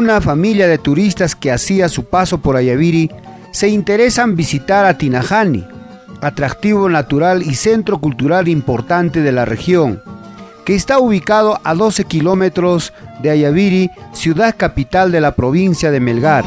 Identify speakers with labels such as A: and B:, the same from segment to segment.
A: una familia de turistas que hacía su paso por Ayaviri se interesan visitar a Tinajani, atractivo natural y centro cultural importante de la región, que está ubicado a 12 kilómetros de Ayaviri, ciudad capital de la provincia de Melgar.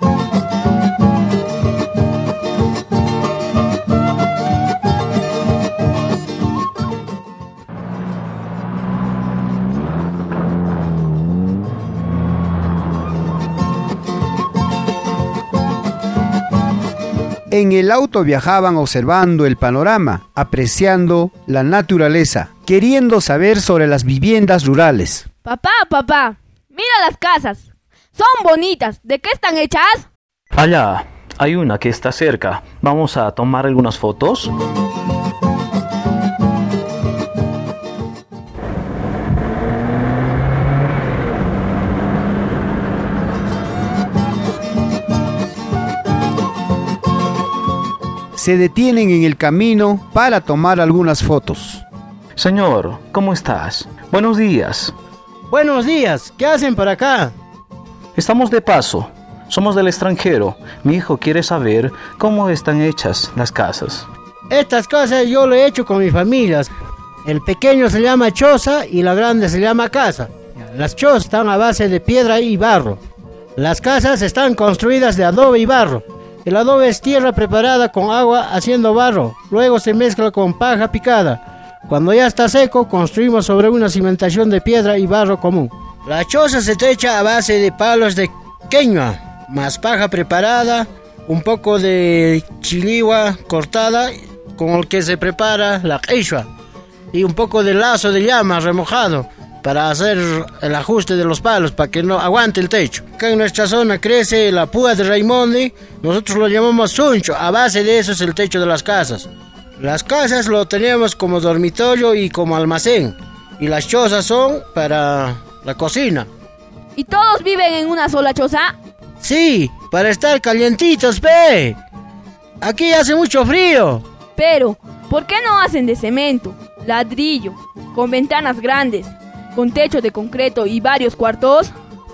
A: En el auto viajaban observando el panorama, apreciando la naturaleza, queriendo saber sobre las viviendas rurales.
B: Papá, mira las casas. Son bonitas. ¿De qué están hechas?
C: Allá, hay una que está cerca. ¿Vamos a tomar algunas fotos?
A: Se detienen en el camino para tomar algunas fotos.
C: Señor, ¿cómo estás? Buenos días.
D: Buenos días, ¿qué hacen por acá?
C: Estamos de paso. Somos del extranjero. Mi hijo quiere saber cómo están hechas las casas.
D: Estas casas yo lo he hecho con mi familia. El pequeño se llama choza y la grande se llama casa. Las chozas están a base de piedra y barro. Las casas están construidas de adobe y barro. El adobe es tierra preparada con agua haciendo barro. Luego se mezcla con paja picada. Cuando ya está seco, construimos sobre una cimentación de piedra y barro común. La choza se techa a base de palos de queñua, más paja preparada, un poco de chiligua cortada, con el que se prepara la quechua, y un poco de lazo de llama remojado, para hacer el ajuste de los palos, para que no aguante el techo. Acá en nuestra zona crece la púa de Raimondi, nosotros lo llamamos suncho, a base de eso es el techo de las casas. Las casas lo tenemos como dormitorio y como almacén, y las chozas son para la cocina.
B: ¿Y todos viven en una sola choza?
D: Sí, para estar calientitos, pe. Aquí hace mucho frío.
B: Pero, ¿por qué no hacen de cemento, ladrillo, con ventanas grandes, con techo de concreto y varios cuartos?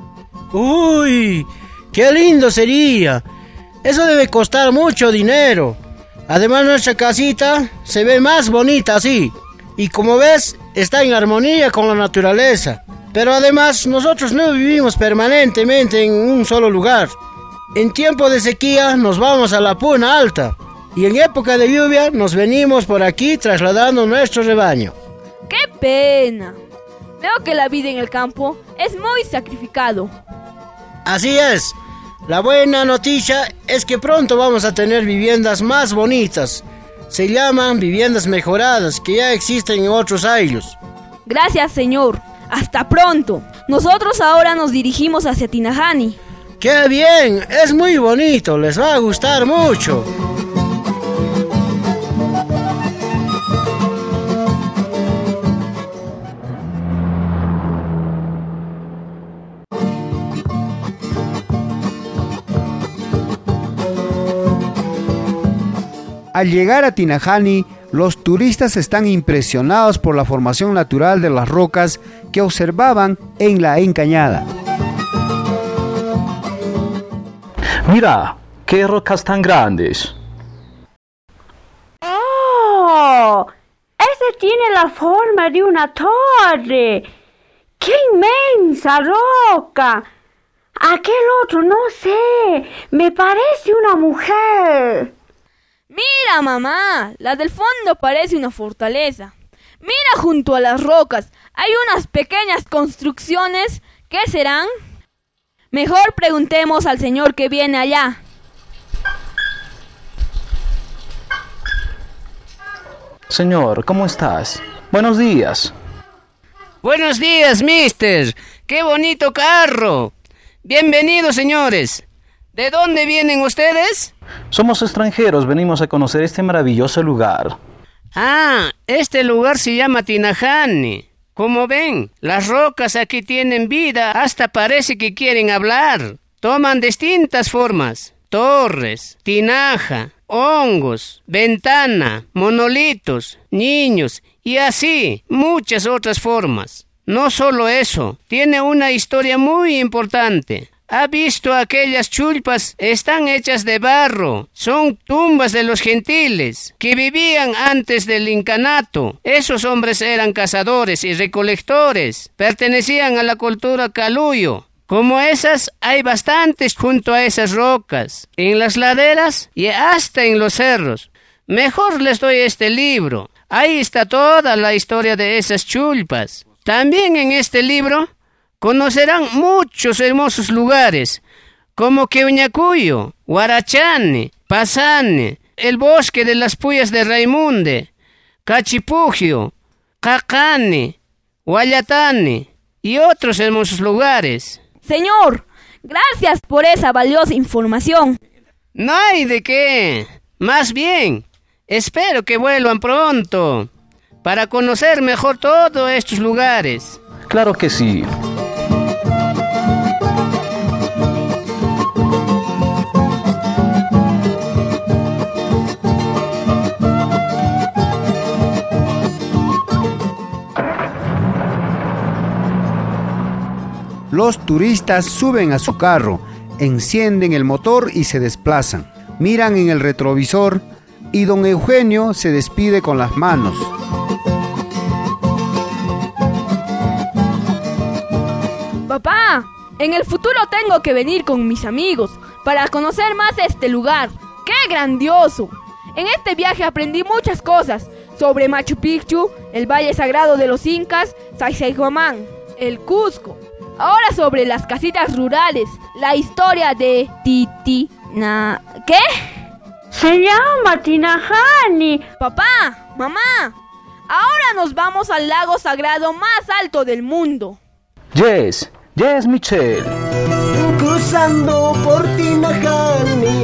D: ¡Uy! ¡Qué lindo sería! Eso debe costar mucho dinero. Además, nuestra casita se ve más bonita así. Y como ves, está en armonía con la naturaleza. Pero además, nosotros no vivimos permanentemente en un solo lugar. En tiempo de sequía nos vamos a la Puna Alta. Y en época de lluvia nos venimos por aquí trasladando nuestro rebaño.
B: ¡Qué pena! Veo que la vida en el campo es muy sacrificado.
D: Así es. La buena noticia es que pronto vamos a tener viviendas más bonitas. Se llaman viviendas mejoradas, que ya existen en otros años.
B: Gracias, señor. Hasta pronto. Nosotros ahora nos dirigimos hacia Tinajani.
D: ¡Qué bien! Es muy bonito. Les va a gustar mucho.
A: Al llegar a Tinajani, los turistas están impresionados por la formación natural de las rocas que observaban en la encañada.
C: Mira, qué rocas tan grandes.
E: ¡Oh! Ese tiene la forma de una torre. ¡Qué inmensa roca! Aquel otro, no sé, me parece una mujer.
B: Mira, mamá, la del fondo parece una fortaleza. Mira junto a las rocas, hay unas pequeñas construcciones. ¿Qué serán? Mejor preguntemos al señor que viene allá.
C: Señor, ¿cómo estás? Buenos días.
F: Buenos días, mister. ¡Qué bonito carro! Bienvenidos, señores. ¿De dónde vienen ustedes?
C: Somos extranjeros, venimos a conocer este maravilloso lugar.
F: Ah, este lugar se llama Tinajani. Como ven, las rocas aquí tienen vida, hasta parece que quieren hablar. Toman distintas formas: torres, tinaja, hongos, ventana, monolitos, niños y así muchas otras formas. No solo eso, tiene una historia muy importante. ¿Ha visto aquellas chulpas? Están hechas de barro. Son tumbas de los gentiles que vivían antes del incanato. Esos hombres eran cazadores y recolectores. Pertenecían a la cultura caluyo. Como esas, hay bastantes junto a esas rocas, en las laderas y hasta en los cerros. Mejor les doy este libro. Ahí está toda la historia de esas chulpas. También en este libro conocerán muchos hermosos lugares, como Queuñacuyo, Huarachane, Pasane, el bosque de las Puyas de Raimunde, Cachipugio, Cacane, Huallatane y otros hermosos lugares.
B: Señor, gracias por esa valiosa información.
F: No hay de qué. Más bien, espero que vuelvan pronto para conocer mejor todos estos lugares.
C: Claro que sí.
A: Los turistas suben a su carro, encienden el motor y se desplazan. Miran en el retrovisor y don Eugenio se despide con las manos.
B: Papá, en el futuro tengo que venir con mis amigos para conocer más este lugar. ¡Qué grandioso! En este viaje aprendí muchas cosas sobre Machu Picchu, el Valle Sagrado de los Incas, Sacsayhuamán, el Cusco. Ahora sobre las casitas rurales, la historia de Titina... ¿Qué?
E: Se llama Tinajani.
B: Papá, mamá, ahora nos vamos al lago sagrado más alto del mundo.
C: Yes, Michelle.
G: Cruzando por Tinajani,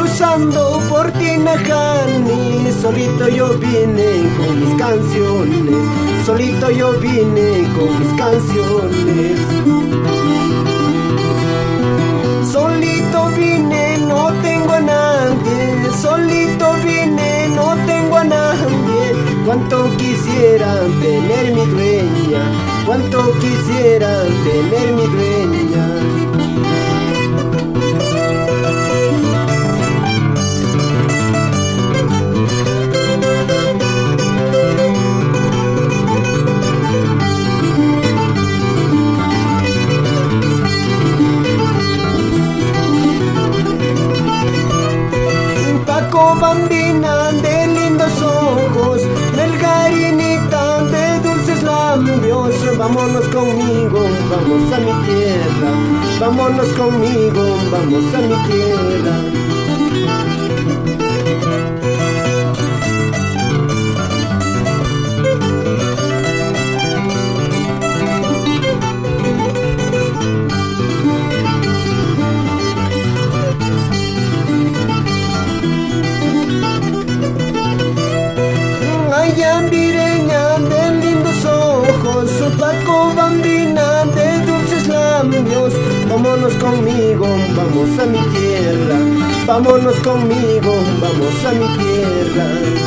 G: solito yo vine con mis canciones, solito yo vine con mis canciones. Solito vine, no tengo a nadie, solito vine, no tengo a nadie. Cuánto quisiera tener mi dueña, cuánto quisiera tener mi dueña. Bambina de lindos ojos, Melgarinita de dulces labios. Vámonos conmigo, vamos a mi tierra, vámonos conmigo, vamos a mi tierra. Yambireña de lindos ojos, Paco Bambina de dulces labios. Vámonos conmigo, vamos a mi tierra, vámonos conmigo, vamos a mi tierra.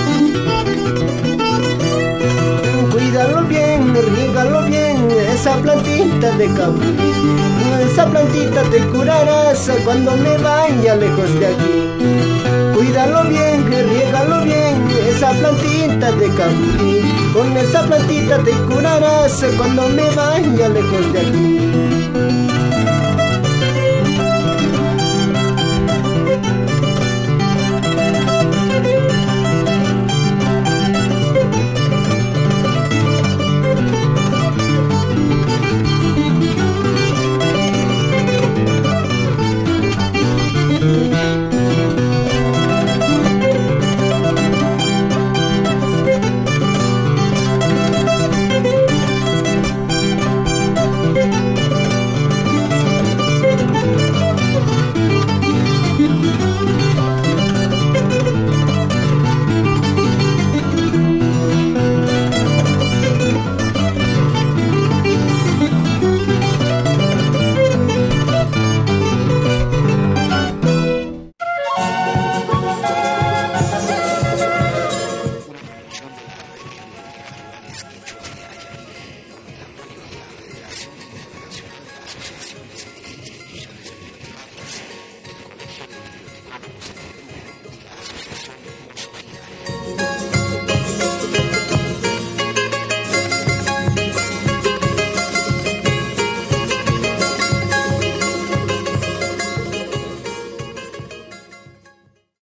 G: Cuídalo bien, rígalo bien, esa plantita de cabril. Esa plantita te curarás cuando me vaya lejos de aquí. Cuídalo bien, riégalo bien, esa plantita de cabril. Con esa plantita te curarás cuando me vaya lejos de aquí.